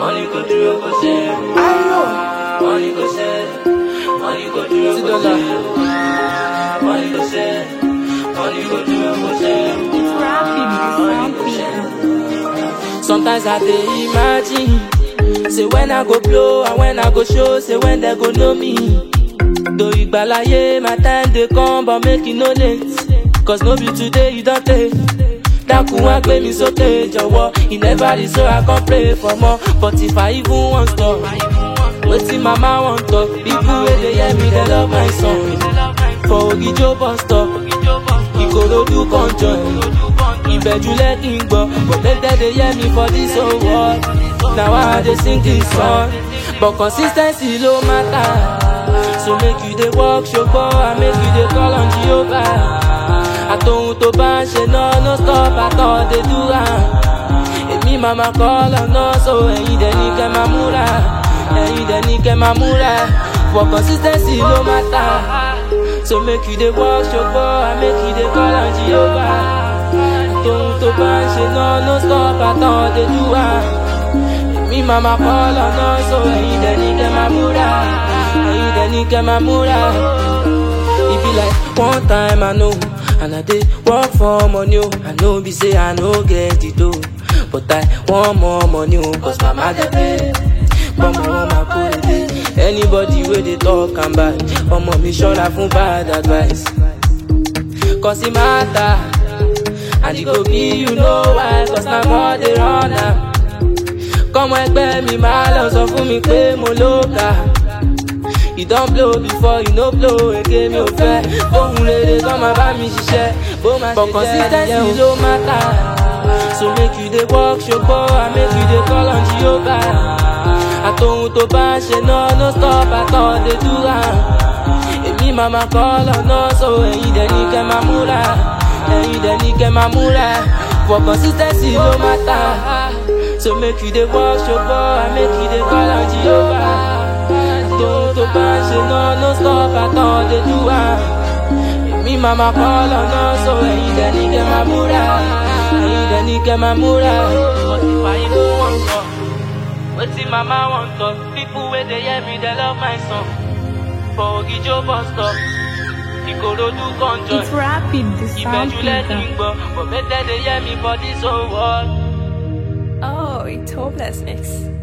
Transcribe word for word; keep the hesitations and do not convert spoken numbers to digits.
Money go do your pussy. Money go say. Money go do your pussy. Money go say. Money go do your pussy. It's rapping, it's Sometimes I dey imagine, say when I go blow and when I go show, say when they go know me. Though Igbalaye, my time they come, but make it no late. Cause no be today you don't take. That could want play me so take your war. He never is so I can pray for more. But if I even want stop, waiting mama want talk. People where they hear me, they love my song. For Ogijo bus stop, Ikorodu conjoin. Ibeju let him go, but make that they hear me for this whole world. Now I dey sing this song, but consistency no matter. So make you dey walk show boy, and make you dey call on Jehovah. Atohun to ba n ṣe no no stop at all dey do am. Èmi mama call on us, so ẹ̀yin dẹ̀ ní kẹ́ máa múra, ẹ̀yin dẹ̀ ní kẹ́ máa múra. For consistency no matter. So make you dey walk show boy, and make you dey call on Jehovah. Atohun to ba n ṣe no no stop at all dey do am. Èmi mama call on us, so ẹ̀yin dẹ̀ ní kẹ́ máa múra, ẹ̀yin dẹ̀ ní kẹ́ máa múra. It be like one time I know, and I did work for money. I know be say I no get it though, but I want more money. Cause mama dey pay, but mama put it. Anybody where they talk and bad, mama me sure I fun bad advice. Cause it matter, and it go be you know why. Cause now God they run am. Come ẹgbẹ́ mi máa lọ sọ fún mi pé mo lóka. You don't blow before you no blow again, mi ò fẹ́. Ohun rere kan máa bá mi ṣiṣẹ́, bó máa ṣe jẹ́. But consistency no matter. So make you dey work ṣogbọ́, and make you dey call on Jehovah. Àtòhun tó bá ń ṣe náà no stop at all dey do am. Èmi mama call on us, so ẹ̀yin dẹ̀ ní kẹ́ máa múra, ẹ̀yin dẹ̀ ní kẹ́ máa múra. For consistency no matter. So make you dey work ṣogbọ́, and make you dey call on Jehovah. Don't to pass it, no, no stop at all, they do am. Me mama call on us, so ẹ̀yin dẹ̀ ní kẹ́ máa múra, ẹ̀yin dẹ̀ ní kẹ́ máa múra. But if I even want talk, wetin mama want talk. People where they hear me, they love my song. For Ogijo bus stop, Ikorodu conjoin. It's rapping, the sound Ibeju let him go, but make that they hear me for this whole world. Oh, it's hopeless mix.